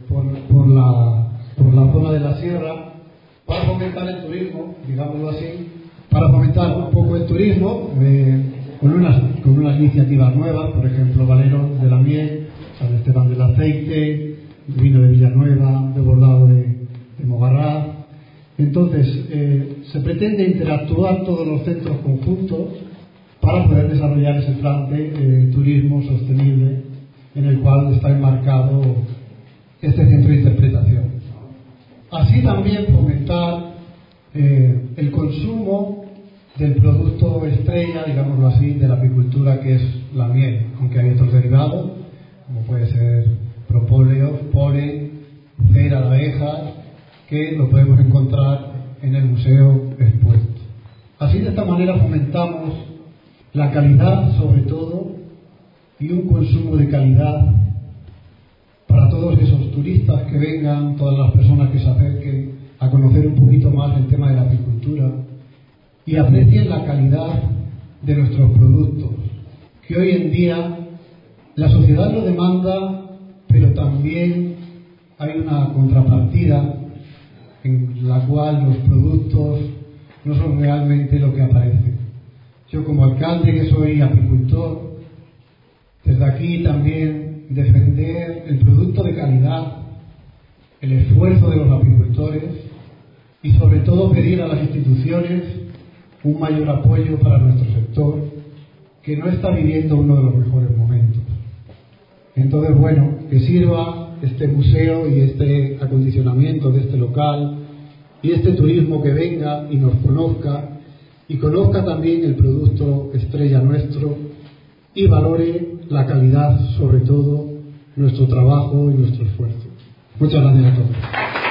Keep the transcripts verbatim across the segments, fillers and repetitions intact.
por, por, la, por la zona de la sierra para fomentar el turismo, digámoslo así, para fomentar un poco el turismo eh, con, unas, con unas iniciativas nuevas, por ejemplo, Valeros de la Miel, San Esteban del Aceite, vino de Villanueva, de bordado de, de Mogarraz. Entonces, eh, se pretende interactuar todos los centros conjuntos para poder desarrollar ese plan de eh, turismo sostenible en el cual está enmarcado este centro de interpretación. Así también fomentar eh, el consumo del producto estrella, digámoslo así, de la apicultura, que es la miel, aunque hay otros derivados, como puede ser propóleos, polen, cera de abejas, que lo podemos encontrar en el museo expuesto. Así, de esta manera, fomentamos la calidad, sobre todo, y un consumo de calidad para todos esos turistas que vengan, todas las personas que se acerquen a conocer un poquito más el tema de la apicultura y aprecien la calidad de nuestros productos, que hoy en día la sociedad lo demanda, pero también hay una contrapartida en la cual los productos no son realmente lo que aparecen. Yo, como alcalde, que soy apicultor, desde aquí también defender el producto de calidad, el esfuerzo de los apicultores y sobre todo pedir a las instituciones un mayor apoyo para nuestro sector, que no está viviendo uno de los mejores momentos. Entonces, bueno, que sirva este museo y este acondicionamiento de este local y este turismo que venga y nos conozca y conozca también el producto estrella nuestro y valore la calidad, sobre todo, nuestro trabajo y nuestro esfuerzo. Muchas gracias a todos.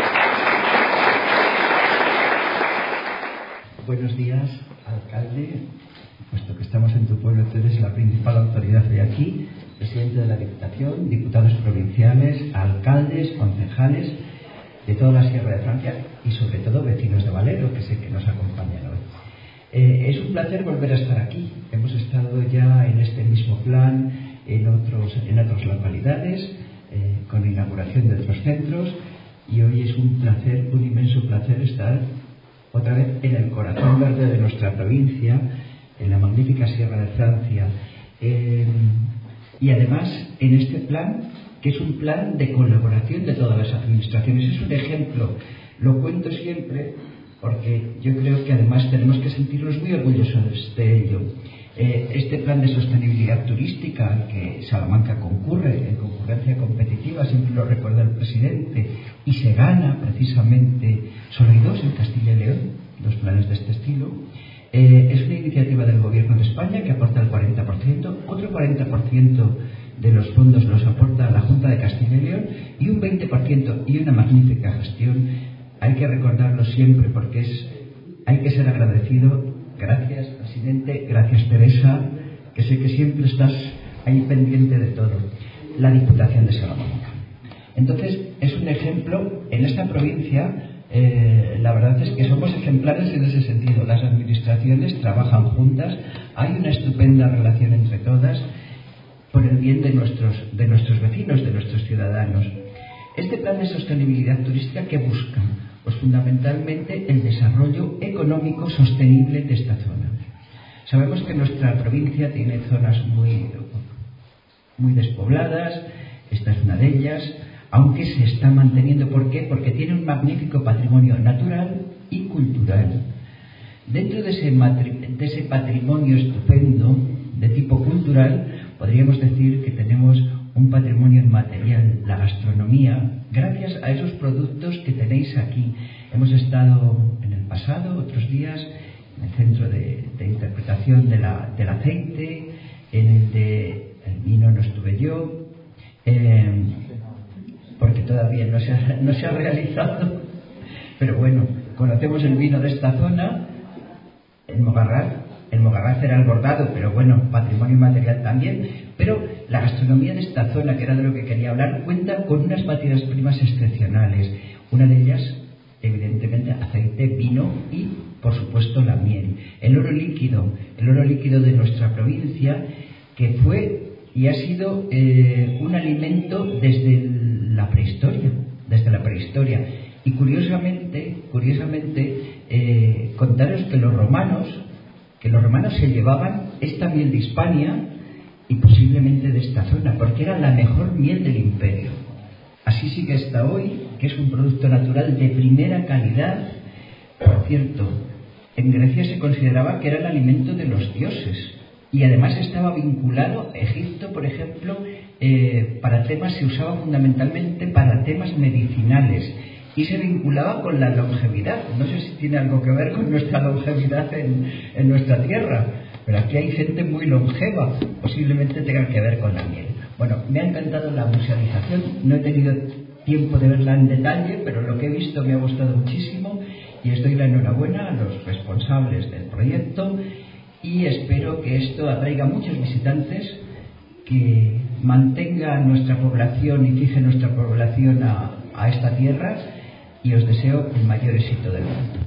Buenos días, alcalde. Puesto que estamos en tu pueblo, tú eres la principal autoridad de aquí, presidente de la Diputación, diputados provinciales, alcaldes, concejales de toda la Sierra de Francia y sobre todo vecinos de Valero, que sé que nos acompañan hoy. Eh, es un placer volver a estar aquí. Hemos estado ya en este mismo plan en, otros, en otras localidades, eh, con la inauguración de otros centros, y hoy es un placer, un inmenso placer estar otra vez en el corazón verde de nuestra provincia, en la magnífica Sierra de Francia, eh, y además en este plan, que es un plan de colaboración de todas las administraciones. Es un ejemplo, lo cuento siempre porque yo creo que además tenemos que sentirnos muy orgullosos de ello. Eh, este plan de sostenibilidad turística al que Salamanca concurre en concurrencia competitiva, siempre lo recuerda el presidente, y se gana precisamente, solo hay dos en Castilla y León, dos planes de este estilo. Eh, es una iniciativa del Gobierno de España que aporta el cuarenta por ciento, otro cuarenta por ciento de los fondos los aporta la Junta de Castilla y León y un veinte por ciento y una magnífica gestión. Hay que recordarlo siempre porque es, hay que ser agradecido. Gracias, presidente, gracias, Teresa, que sé que siempre estás ahí pendiente de todo. La Diputación de Salamanca. Entonces, es un ejemplo en esta provincia. Eh, la verdad es que somos ejemplares en ese sentido. Las administraciones trabajan juntas, hay una estupenda relación entre todas por el bien de nuestros, de nuestros vecinos, de nuestros ciudadanos. Este plan de sostenibilidad turística, ¿qué busca? Pues fundamentalmente el desarrollo económico sostenible de esta zona. Sabemos que nuestra provincia tiene zonas muy, muy despobladas, esta es una de ellas, aunque se está manteniendo. ¿Por qué? Porque tiene un magnífico patrimonio natural y cultural. Dentro de ese, de ese patrimonio estupendo de tipo cultural, podríamos decir que tenemos un patrimonio inmaterial, la gastronomía, gracias a esos productos que tenéis aquí. Hemos estado en el pasado, otros días, en el centro de, de interpretación de la, del aceite, en el de el vino no estuve yo, eh, porque todavía no se, ha, no se ha realizado, pero bueno, conocemos el vino de esta zona, el Mogarraz. El Mogarraz era el bordado, pero bueno, patrimonio inmaterial también. Pero la gastronomía de esta zona, que era de lo que quería hablar, cuenta con unas materias primas excepcionales. Una de ellas, evidentemente, aceite, vino y, por supuesto, la miel. El oro líquido, el oro líquido de nuestra provincia, que fue y ha sido eh, un alimento desde la prehistoria. historia. Y curiosamente, curiosamente eh, contaros que los romanos, que los romanos se llevaban esta miel de Hispania y posiblemente de esta zona, porque era la mejor miel del imperio. Así sigue hasta hoy, que es un producto natural de primera calidad. Por cierto, en Grecia se consideraba que era el alimento de los dioses y además estaba vinculado a Egipto, por ejemplo, eh, para temas, se usaba fundamentalmente para temas medicinales y se vinculaba con la longevidad. No sé si tiene algo que ver con nuestra longevidad en, en nuestra tierra, pero aquí hay gente muy longeva, posiblemente tenga que ver con la miel. Bueno, me ha encantado la musealización, no he tenido tiempo de verla en detalle, pero lo que he visto me ha gustado muchísimo y os doy la enhorabuena a los responsables del proyecto y espero que esto atraiga muchos visitantes, que mantenga nuestra población y fije nuestra población a, a esta tierra, y os deseo el mayor éxito del mundo.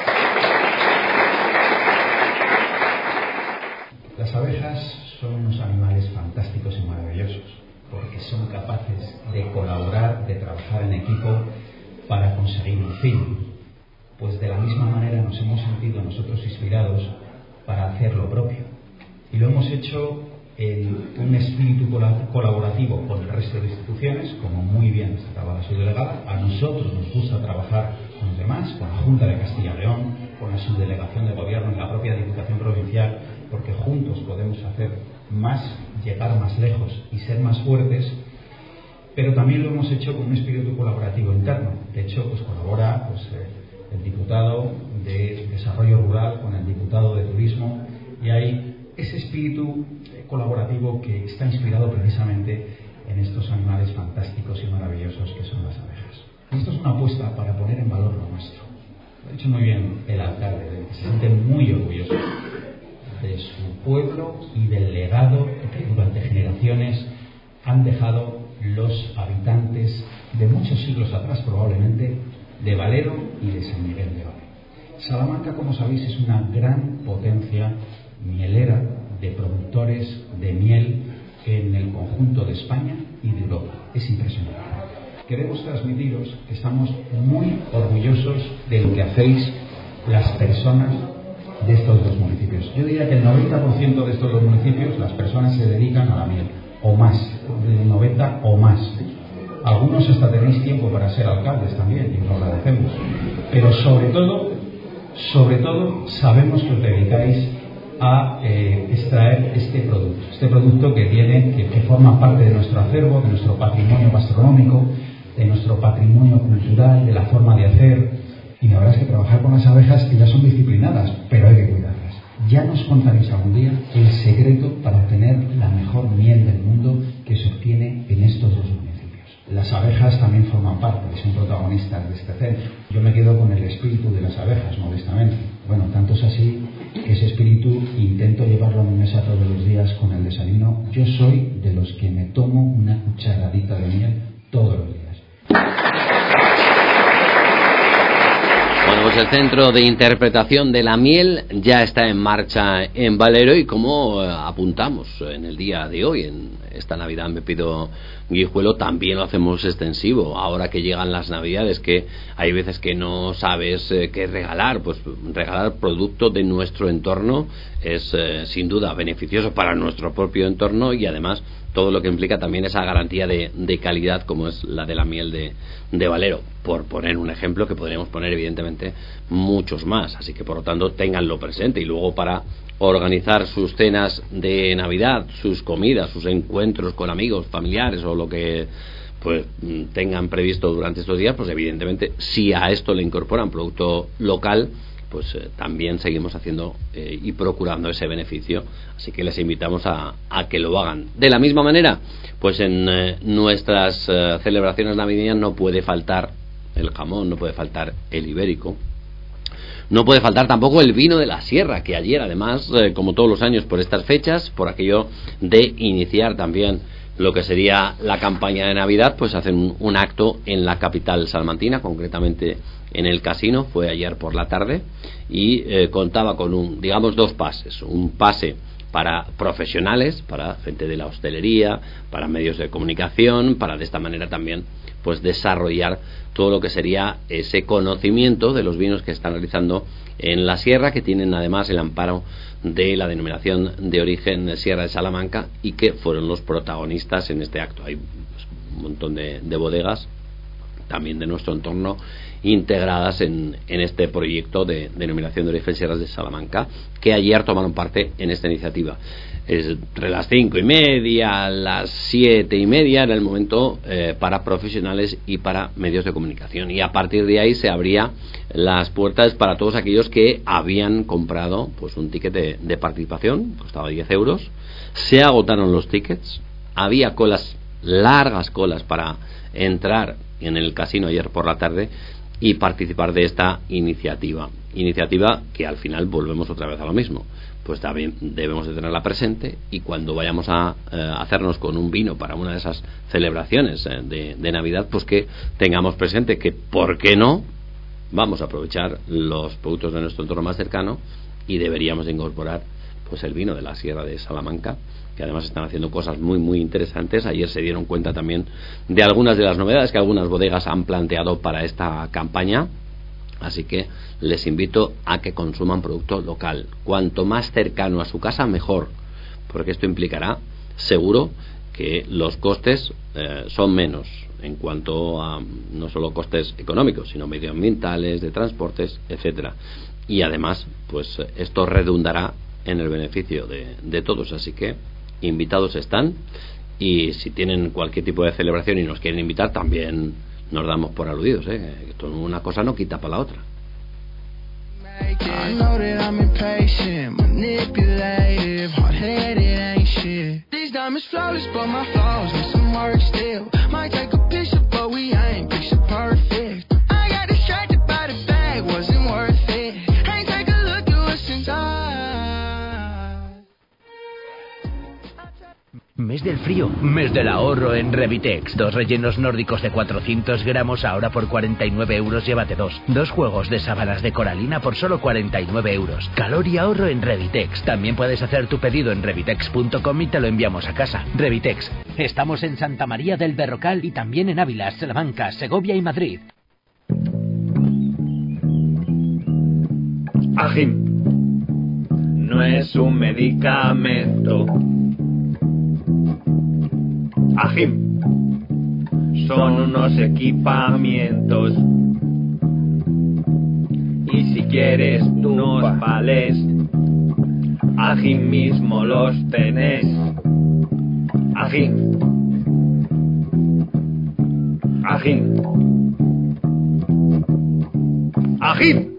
Las abejas son unos animales fantásticos y maravillosos, porque son capaces de colaborar, de trabajar en equipo para conseguir un fin. Pues de la misma manera nos hemos sentido nosotros inspirados para hacer lo propio. Y lo hemos hecho en un espíritu colaborativo con el resto de instituciones, como muy bien destacaba la subdelegada. A nosotros nos gusta trabajar con los demás, con la Junta de Castilla y León, con la subdelegación de gobierno y la propia Diputación Provincial, porque juntos podemos hacer más, llegar más lejos y ser más fuertes. Pero también lo hemos hecho con un espíritu colaborativo interno. De hecho, pues colabora pues, eh, el diputado de Desarrollo Rural con el diputado de Turismo, y hay ese espíritu colaborativo que está inspirado precisamente en estos animales fantásticos y maravillosos que son las abejas. Esto es una apuesta para poner en valor lo nuestro. Lo ha dicho muy bien el alcalde, que se siente muy orgulloso de su pueblo y del legado que durante generaciones han dejado los habitantes de muchos siglos atrás, probablemente, de Valero y de San Miguel de Valle. Salamanca, como sabéis, es una gran potencia mielera de productores de miel en el conjunto de España y de Europa. Es impresionante. Queremos transmitiros que estamos muy orgullosos de lo que hacéis las personas de estos dos municipios. Yo diría que el noventa por ciento de estos dos municipios, las personas se dedican a la miel, o más, del noventa o más. Algunos hasta tenéis tiempo para ser alcaldes también, y os lo agradecemos. Pero sobre todo, sobre todo, sabemos que os dedicáis a eh, extraer este producto, este producto que tiene, que, que forma parte de nuestro acervo, de nuestro patrimonio gastronómico, de nuestro patrimonio cultural, de la forma de hacer. Y la verdad es que trabajar con las abejas, que ya son disciplinadas, pero hay que cuidarlas. Ya nos contaréis algún día el secreto para obtener la mejor miel del mundo que se obtiene en estos dos municipios. Las abejas también forman parte, son protagonistas de este centro. Yo me quedo con el espíritu de las abejas, modestamente. Bueno, tanto es así que ese espíritu intento llevarlo a mi mesa todos los días con el desayuno. Yo soy de los que me tomo una cucharadita de miel todos los días. Bueno, pues el Centro de Interpretación de la Miel ya está en marcha en Valero, y como apuntamos en el día de hoy, en esta Navidad Me Pido Guijuelo, también lo hacemos extensivo. Ahora que llegan las Navidades, que hay veces que no sabes eh, qué regalar, pues regalar producto de nuestro entorno es eh, sin duda beneficioso para nuestro propio entorno, y además todo lo que implica también esa garantía de, de calidad, como es la de la miel de, de Valero, por poner un ejemplo, que podríamos poner evidentemente muchos más. Así que por lo tanto ténganlo presente, y luego para organizar sus cenas de Navidad, sus comidas, sus encuentros con amigos, familiares o lo que pues tengan previsto durante estos días, pues evidentemente si a esto le incorporan producto local, pues eh, también seguimos haciendo eh, y procurando ese beneficio. Así que les invitamos a, a que lo hagan. De la misma manera, pues en eh, nuestras eh, celebraciones navideñas no puede faltar el jamón, no puede faltar el ibérico, no puede faltar tampoco el vino de la sierra, que ayer además, eh, como todos los años por estas fechas, por aquello de iniciar también lo que sería la campaña de Navidad, pues hacen un, un acto en la capital salmantina, concretamente en el Casino. Fue ayer por la tarde y eh, contaba con un, digamos, dos pases. Un pase para profesionales, para gente de la hostelería, para medios de comunicación, para de esta manera también pues desarrollar todo lo que sería ese conocimiento de los vinos que están realizando en la sierra, que tienen además el amparo de la denominación de origen Sierra de Salamanca y que fueron los protagonistas en este acto. Hay pues, un montón de, de bodegas también de nuestro entorno integradas en, en este proyecto de denominación de origen Sierras de Salamanca, que ayer tomaron parte en esta iniciativa. Entre las cinco y media, las siete y media era el momento eh, para profesionales y para medios de comunicación, y a partir de ahí se abría las puertas para todos aquellos que habían comprado pues un ticket de, de participación, costaba diez euros. Se agotaron los tickets, había colas, largas colas para entrar en el casino ayer por la tarde y participar de esta iniciativa iniciativa que al final volvemos otra vez a lo mismo, pues también debemos de tenerla presente, y cuando vayamos a eh, hacernos con un vino para una de esas celebraciones eh, de, de Navidad, pues que tengamos presente que, ¿por qué no?, vamos a aprovechar los productos de nuestro entorno más cercano y deberíamos incorporar pues el vino de la Sierra de Salamanca, que además están haciendo cosas muy muy interesantes. Ayer se dieron cuenta también de algunas de las novedades que algunas bodegas han planteado para esta campaña, así que les invito a que consuman producto local, cuanto más cercano a su casa mejor, porque esto implicará seguro que los costes eh, son menos en cuanto a no solo costes económicos, sino medioambientales, de transportes, etcétera, y además pues esto redundará en el beneficio de, de todos. Así que invitados están, y si tienen cualquier tipo de celebración y nos quieren invitar, también nos damos por aludidos, ¿eh? Esto una cosa no quita para la otra. Mes del frío, mes del ahorro en Revitex. Dos rellenos nórdicos de cuatrocientos gramos ahora por cuarenta y nueve euros, llévate dos. Dos juegos de sábanas de coralina por solo cuarenta y nueve euros. Calor y ahorro en Revitex. También puedes hacer tu pedido en revitex punto com y te lo enviamos a casa. Revitex. Estamos en Santa María del Berrocal y también en Ávila, Salamanca, Segovia y Madrid. Agim no es un medicamento. Agim son unos equipamientos, y si quieres unos vales, Agim mismo los tenés. Agim, Agim, Agim.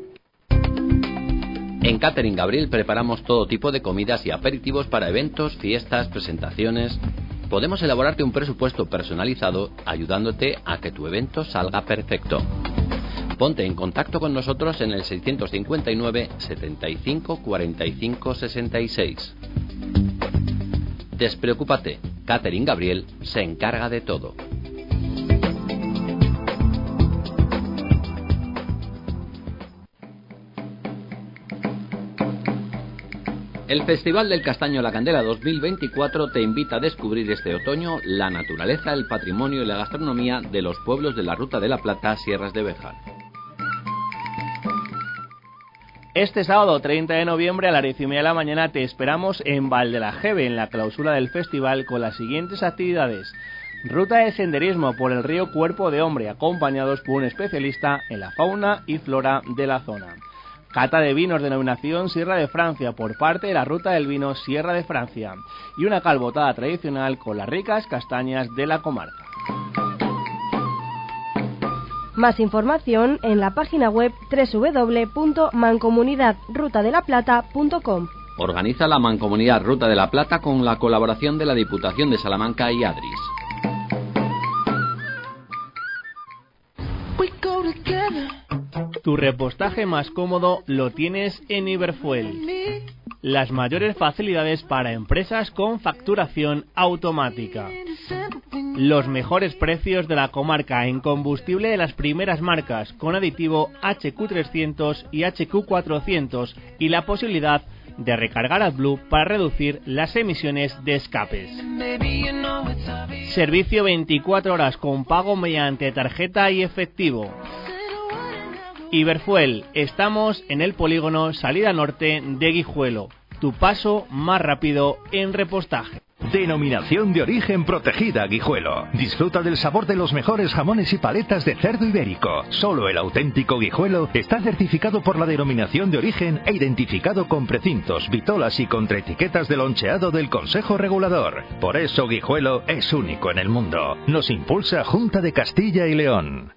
En Catering Gabriel preparamos todo tipo de comidas y aperitivos para eventos, fiestas, presentaciones. Podemos elaborarte un presupuesto personalizado ayudándote a que tu evento salga perfecto. Ponte en contacto con nosotros en el seiscientos cincuenta y nueve, setenta y cinco, cuarenta y cinco, sesenta y seis. Despreocúpate, Catering Gabriel se encarga de todo. El Festival del Castaño La Candela dos mil veinticuatro te invita a descubrir este otoño la naturaleza, el patrimonio y la gastronomía de los pueblos de la Ruta de la Plata, Sierras de Béjar. Este sábado treinta de noviembre a las diez y media de la mañana te esperamos en Valdelajeve, en la clausura del festival, con las siguientes actividades: ruta de senderismo por el río Cuerpo de Hombre, acompañados por un especialista en la fauna y flora de la zona; cata de vinos denominación Sierra de Francia por parte de la Ruta del Vino Sierra de Francia; y una calbotada tradicional con las ricas castañas de la comarca. Más información en la página web doble u doble u doble u punto mancomunidad ruta de la plata punto com. Organiza la Mancomunidad Ruta de la Plata con la colaboración de la Diputación de Salamanca y Adris. Tu repostaje más cómodo lo tienes en Iberfuel. Las mayores facilidades para empresas con facturación automática. Los mejores precios de la comarca en combustible de las primeras marcas, con aditivo H Q trescientos y H Q cuatrocientos, y la posibilidad de recargar AdBlue para reducir las emisiones de escapes. Servicio veinticuatro horas con pago mediante tarjeta y efectivo. Iberfuel, estamos en el polígono Salida Norte de Guijuelo. Tu paso más rápido en repostaje. Denominación de origen protegida Guijuelo. Disfruta del sabor de los mejores jamones y paletas de cerdo ibérico. Solo el auténtico Guijuelo está certificado por la denominación de origen e identificado con precintos, vitolas y contraetiquetas de loncheado del Consejo Regulador. Por eso Guijuelo es único en el mundo. Nos impulsa Junta de Castilla y León.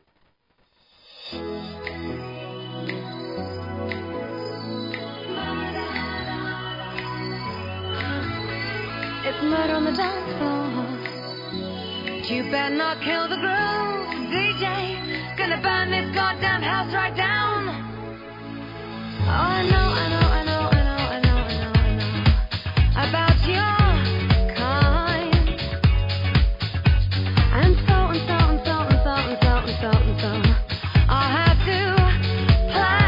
Murder on the dance floor, but you better not kill the groove, D J. Gonna burn this goddamn house right down. Oh, I know, I know, I know, I know, I know, I know, I know about your kind. And so and so and so and so and so and so and so I'll have to play.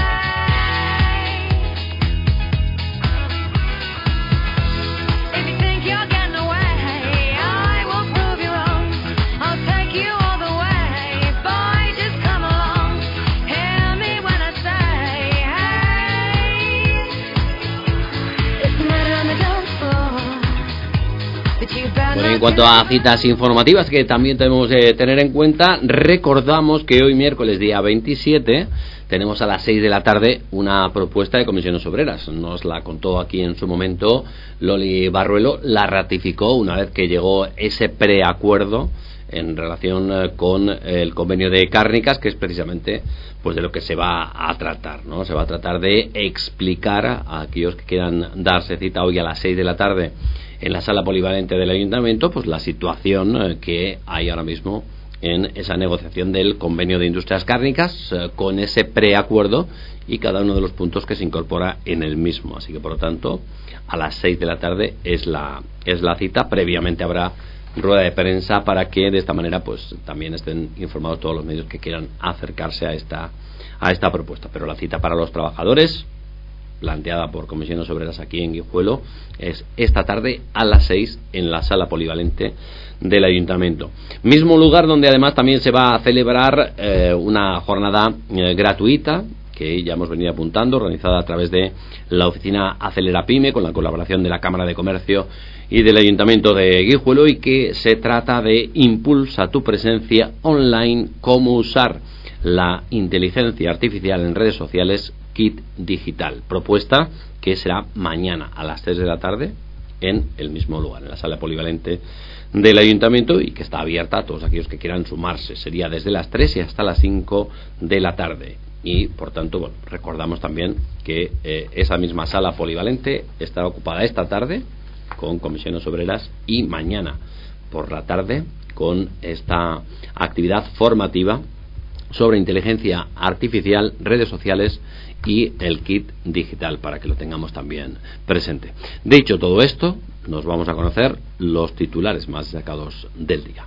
Bueno, en cuanto a citas informativas que también tenemos que tener en cuenta, recordamos que hoy miércoles día veintisiete tenemos a las seis de la tarde una propuesta de comisiones obreras. Nos la contó aquí en su momento Loli Barruelo, la ratificó una vez que llegó ese preacuerdo en relación con el convenio de cárnicas, que es precisamente pues de lo que se va a tratar, ¿no? Se va a tratar de explicar a aquellos que quieran darse cita hoy a las seis de la tarde en la sala polivalente del Ayuntamiento, pues la situación que hay ahora mismo en esa negociación del convenio de industrias cárnicas, eh, con ese preacuerdo y cada uno de los puntos que se incorpora en el mismo. Así que, por lo tanto, a las seis de la tarde es la es la cita. Previamente habrá rueda de prensa para que de esta manera pues también estén informados todos los medios que quieran acercarse a esta a esta propuesta. Pero la cita para los trabajadores, planteada por Comisiones Obreras aquí en Guijuelo, es esta tarde a las seis en la sala polivalente del Ayuntamiento. Mismo lugar donde además también se va a celebrar eh, una jornada eh, gratuita, que ya hemos venido apuntando, organizada a través de la oficina Acelera Pyme, con la colaboración de la Cámara de Comercio y del Ayuntamiento de Guijuelo, y que se trata de Impulsa tu presencia online, cómo usar la inteligencia artificial en redes sociales, Kit Digital. Propuesta que será mañana a las tres de la tarde en el mismo lugar, en la sala polivalente del Ayuntamiento, y que está abierta a todos aquellos que quieran sumarse. Sería desde las tres y hasta las cinco de la tarde. Y, por tanto, bueno, recordamos también que eh, esa misma sala polivalente estará ocupada esta tarde con Comisiones Obreras y mañana por la tarde con esta actividad formativa sobre inteligencia artificial, redes sociales y el kit digital, para que lo tengamos también presente. Dicho todo esto, nos vamos a conocer los titulares más destacados del día.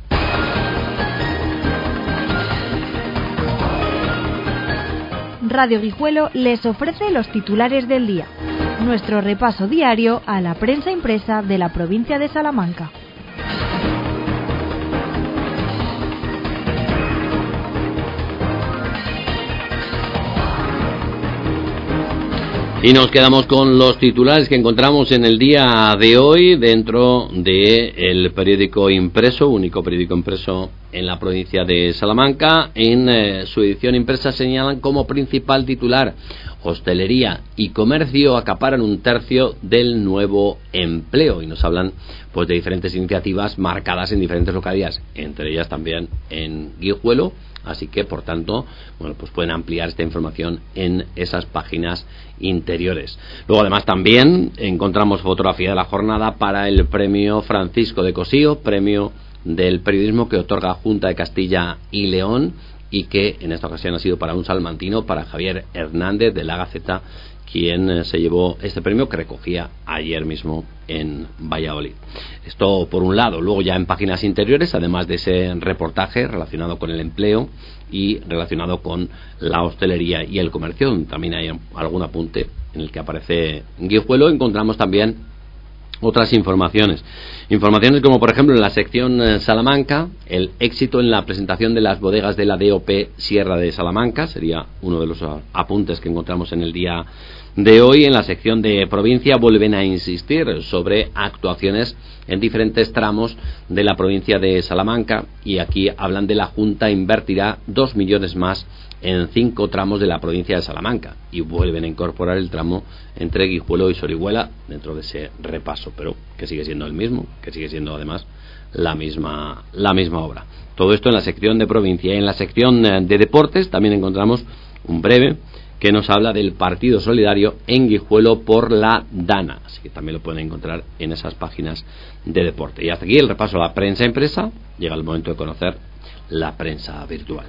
Radio Guijuelo les ofrece los titulares del día, nuestro repaso diario a la prensa impresa de la provincia de Salamanca. Y nos quedamos con los titulares que encontramos en el día de hoy dentro del periódico impreso, único periódico impreso en la provincia de Salamanca. En eh, su edición impresa señalan como principal titular: hostelería y comercio acaparan un tercio del nuevo empleo, y nos hablan pues de diferentes iniciativas marcadas en diferentes localidades, entre ellas también en Guijuelo. Así que, por tanto, bueno, pues pueden ampliar esta información en esas páginas interiores. Luego, además, también encontramos fotografía de la jornada para el premio Francisco de Cosío, premio del periodismo que otorga Junta de Castilla y León, y que en esta ocasión ha sido para un salmantino, para Javier Hernández de la Gaceta, quien eh, se llevó este premio que recogía ayer mismo en Valladolid. Esto por un lado. Luego ya en páginas interiores, además de ese reportaje relacionado con el empleo y relacionado con la hostelería y el comercio, también hay algún apunte en el que aparece Guijuelo. Encontramos también otras informaciones. Informaciones como, por ejemplo, en la sección eh, Salamanca, el éxito en la presentación de las bodegas de la D O P Sierra de Salamanca, sería uno de los apuntes que encontramos en el día de hoy. En la sección de provincia vuelven a insistir sobre actuaciones en diferentes tramos de la provincia de Salamanca, y aquí hablan de la Junta invertirá dos millones más en cinco tramos de la provincia de Salamanca, y vuelven a incorporar el tramo entre Guijuelo y Sorihuela dentro de ese repaso, pero que sigue siendo el mismo, que sigue siendo además la misma la misma obra. Todo esto en la sección de provincia. Y en la sección de deportes también encontramos un breve que nos habla del partido solidario en Guijuelo por la Dana, así que también lo pueden encontrar en esas páginas de deporte. Y hasta aquí el repaso a la prensa impresa. Llega el momento de conocer la prensa virtual.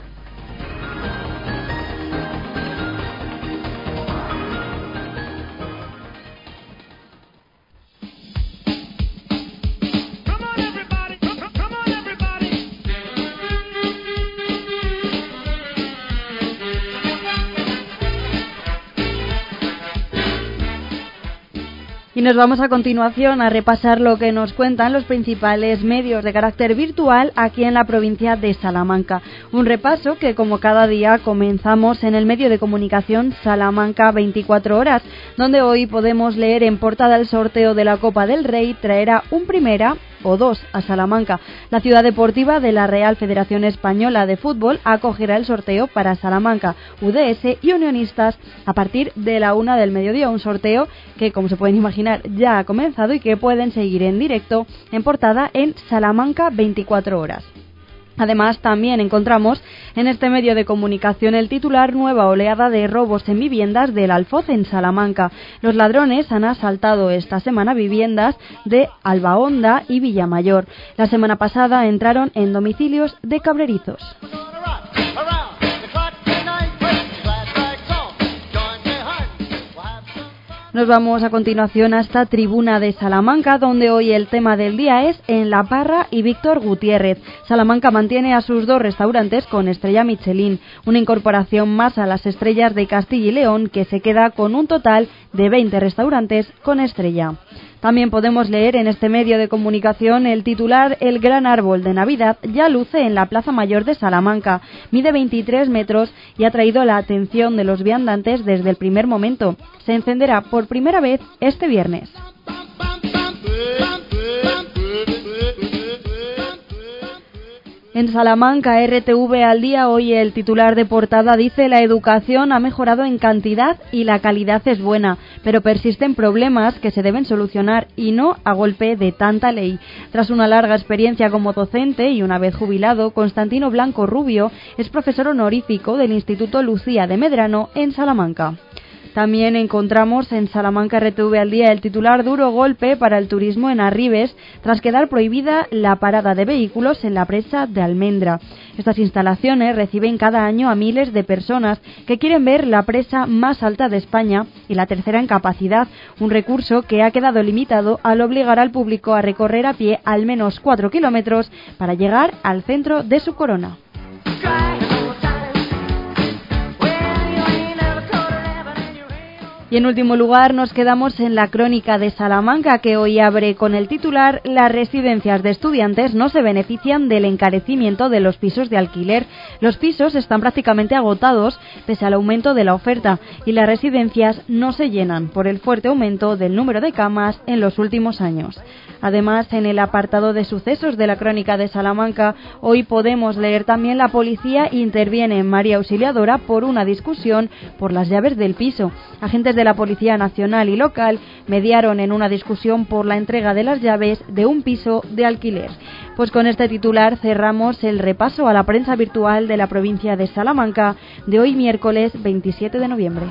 Y nos vamos a continuación a repasar lo que nos cuentan los principales medios de carácter virtual aquí en la provincia de Salamanca. Un repaso que, como cada día, comenzamos en el medio de comunicación Salamanca veinticuatro horas, donde hoy podemos leer en portada: el sorteo de la Copa del Rey traerá un primera o dos a Salamanca. La ciudad deportiva de la Real Federación Española de Fútbol acogerá el sorteo para Salamanca, U D S y Unionistas a partir de la una del mediodía. Un sorteo que, como se pueden imaginar, ya ha comenzado y que pueden seguir en directo en portada en Salamanca veinticuatro horas. Además, también encontramos en este medio de comunicación el titular: nueva oleada de robos en viviendas del Alfoz en Salamanca. Los ladrones han asaltado esta semana viviendas de Albahonda y Villamayor. La semana pasada entraron en domicilios de Cabrerizos. Nos vamos a continuación hasta Tribuna de Salamanca, donde hoy el tema del día es En la Parra y Víctor Gutiérrez. Salamanca mantiene a sus dos restaurantes con estrella Michelin, una incorporación más a las estrellas de Castilla y León, que se queda con un total de veinte restaurantes con estrella. También podemos leer en este medio de comunicación el titular: el gran árbol de Navidad ya luce en la Plaza Mayor de Salamanca. Mide veintitrés metros y ha traído la atención de los viandantes desde el primer momento. Se encenderá por primera vez este viernes. En Salamanca, R T V al día, hoy el titular de portada dice: la educación ha mejorado en cantidad y la calidad es buena, pero persisten problemas que se deben solucionar y no a golpe de tanta ley. Tras una larga experiencia como docente y una vez jubilado, Constantino Blanco Rubio es profesor honorífico del Instituto Lucía de Medrano en Salamanca. También encontramos en Salamanca R T V al día el titular: duro golpe para el turismo en Arribes tras quedar prohibida la parada de vehículos en la presa de Almendra. Estas instalaciones reciben cada año a miles de personas que quieren ver la presa más alta de España y la tercera en capacidad, un recurso que ha quedado limitado al obligar al público a recorrer a pie al menos cuatro kilómetros para llegar al centro de su corona. Y en último lugar nos quedamos en la Crónica de Salamanca, que hoy abre con el titular: las residencias de estudiantes no se benefician del encarecimiento de los pisos de alquiler. Los pisos están prácticamente agotados pese al aumento de la oferta y las residencias no se llenan por el fuerte aumento del número de camas en los últimos años. Además, en el apartado de sucesos de la Crónica de Salamanca, hoy podemos leer también: la policía interviene en María Auxiliadora por una discusión por las llaves del piso. Agentes de la Policía Nacional y local mediaron en una discusión por la entrega de las llaves de un piso de alquiler. Pues con este titular cerramos el repaso a la prensa virtual de la provincia de Salamanca de hoy, miércoles veintisiete de noviembre.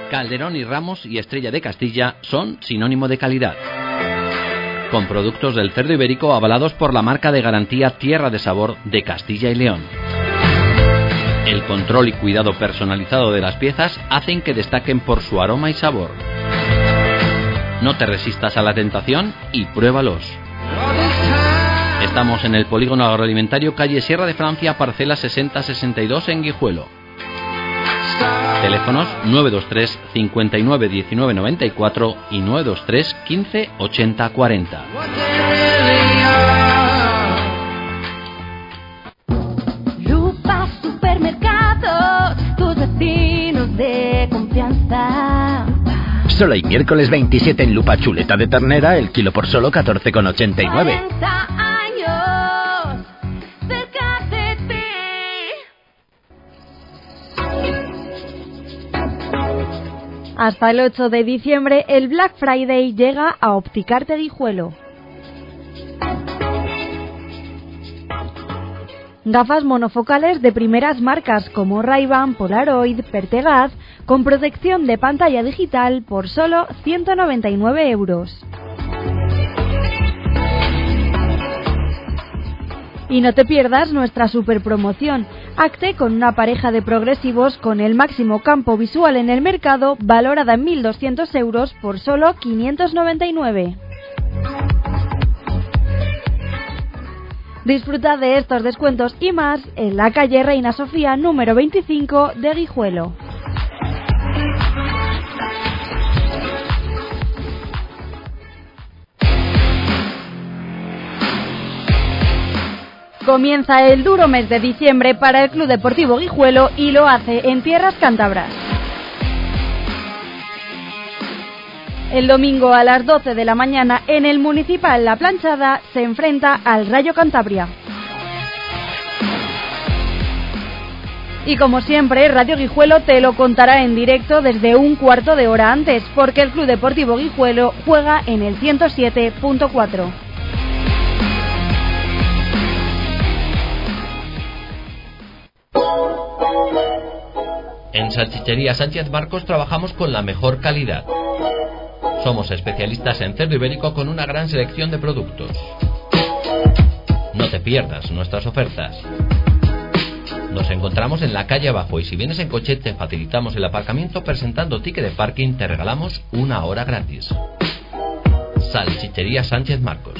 Calderón y Ramos y Estrella de Castilla son sinónimo de calidad. Con productos del cerdo ibérico avalados por la marca de garantía Tierra de Sabor de Castilla y León. El control y cuidado personalizado de las piezas hacen que destaquen por su aroma y sabor. No te resistas a la tentación y pruébalos. Estamos en el Polígono Agroalimentario, calle Sierra de Francia, parcela sesenta sesenta y dos en Guijuelo. Teléfonos nueve dos tres cincuenta y nueve diecinueve noventa y cuatro y nueve dos tres quince ochenta cuarenta. Lupa Supermercados, tus vecinos de confianza. Solo hay miércoles veintisiete en Lupa chuleta de ternera, el kilo por solo catorce con ochenta y nueve. cuarenta años cerca de ti. Hasta el ocho de diciembre, el Black Friday llega a Opticarte Guijuelo. Gafas monofocales de primeras marcas como Ray-Ban, Polaroid, Pertegaz, con protección de pantalla digital por solo ciento noventa y nueve euros. Y no te pierdas nuestra super promoción. Acte con una pareja de progresivos con el máximo campo visual en el mercado, valorada en mil doscientos euros por solo quinientos noventa y nueve. Disfruta de estos descuentos y más en la calle Reina Sofía número veinticinco de Guijuelo. Comienza el duro mes de diciembre para el Club Deportivo Guijuelo y lo hace en tierras cántabras. El domingo a las doce de la mañana en el Municipal La Planchada se enfrenta al Rayo Cantabria. Y como siempre, Radio Guijuelo te lo contará en directo desde un cuarto de hora antes, porque el Club Deportivo Guijuelo juega en el ciento siete punto cuatro. En Salchichería Sánchez Marcos trabajamos con la mejor calidad. Somos especialistas en cerdo ibérico con una gran selección de productos. No te pierdas nuestras ofertas. Nos encontramos en la calle abajo y si vienes en coche te facilitamos el aparcamiento presentando ticket de parking, te regalamos una hora gratis. Salchichería Sánchez Marcos.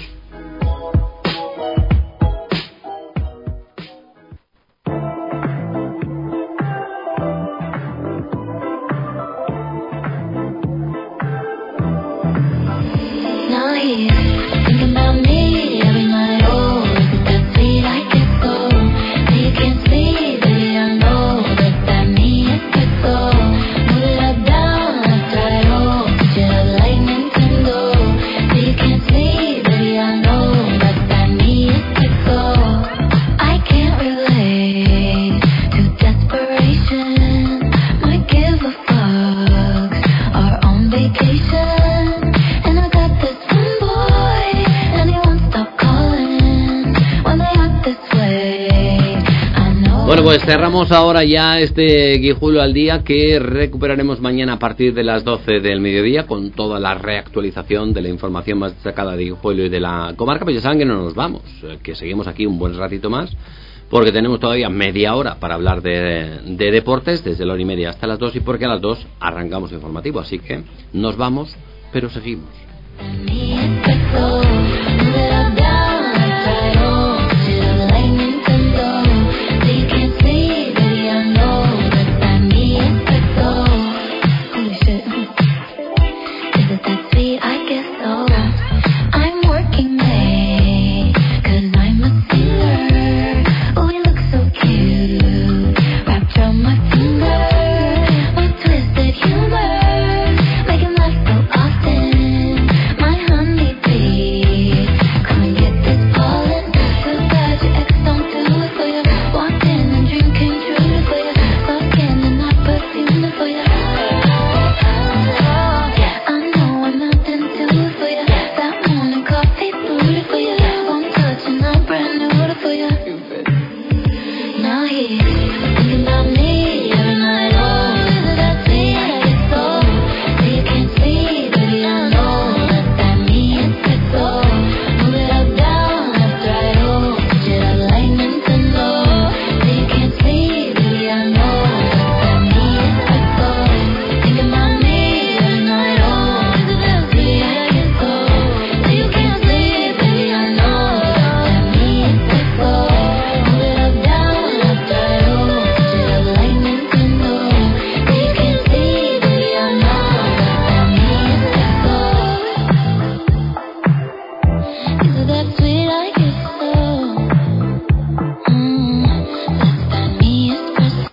Bueno, pues cerramos ahora ya este Guijuelo al día, que recuperaremos mañana a partir de las doce del mediodía con toda la reactualización de la información más destacada de Guijuelo y de la comarca. Pues ya saben que no nos vamos, que seguimos aquí un buen ratito más, porque tenemos todavía media hora para hablar de, de deportes, desde la hora y media hasta las dos, y porque a las dos arrancamos informativo. Así que nos vamos, pero seguimos. Oh